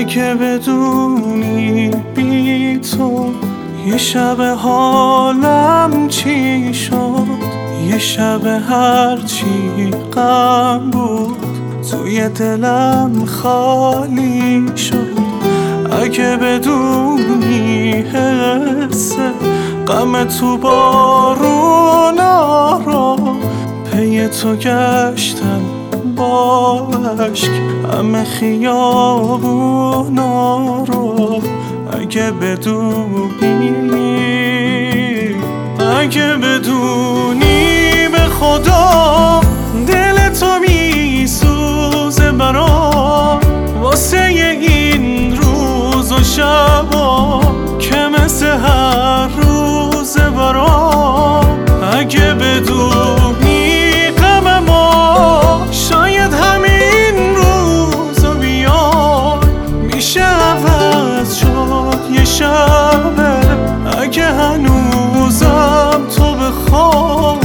اگه بدونی بی تو یه شب حالم چی شد، یه شب هرچی غم بود توی دلم خالی شد. اگه بدونی حس غم تو بارونا رو پی تو گشتم با عشق همه خیابونا رو. اگه بدونی به خدا دل تو میسوزه برام واسه این روز و شبا که مثل هر روز برام. اگه بدونی غم ما شاید همین روزو بیاد میشه عوض شد یه شبه اگه هنوزم تو بخوای.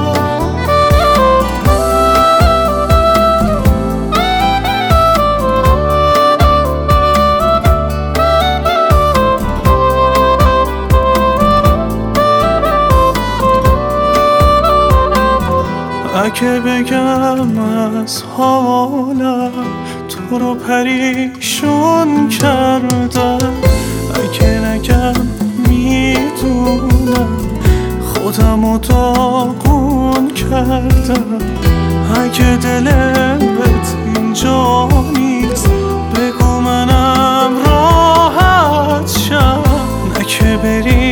اگه بگم از حالم تو رو پریشون کردم، اگه نگم میدونم خودم رو داغون کردم. اگه دلت اینجا نیست بگو منم راحت شم، نه که بری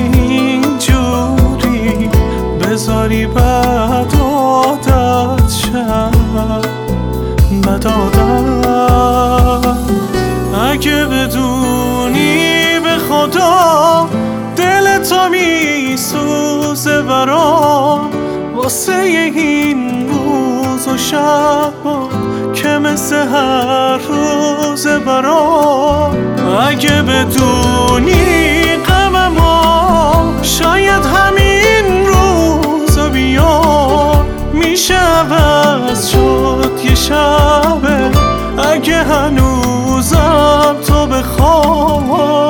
اینجوری بذاری بد عادت شم، بد عادت. اگه بدونی به خدا دل تو میسوزه برام واسه این روز و شبا که مثل هر روز برام. اگه بدونی غم ما شاید همین روزو بیاد میشه عوض شد یه شبه اگه هنوزم تو بخوای.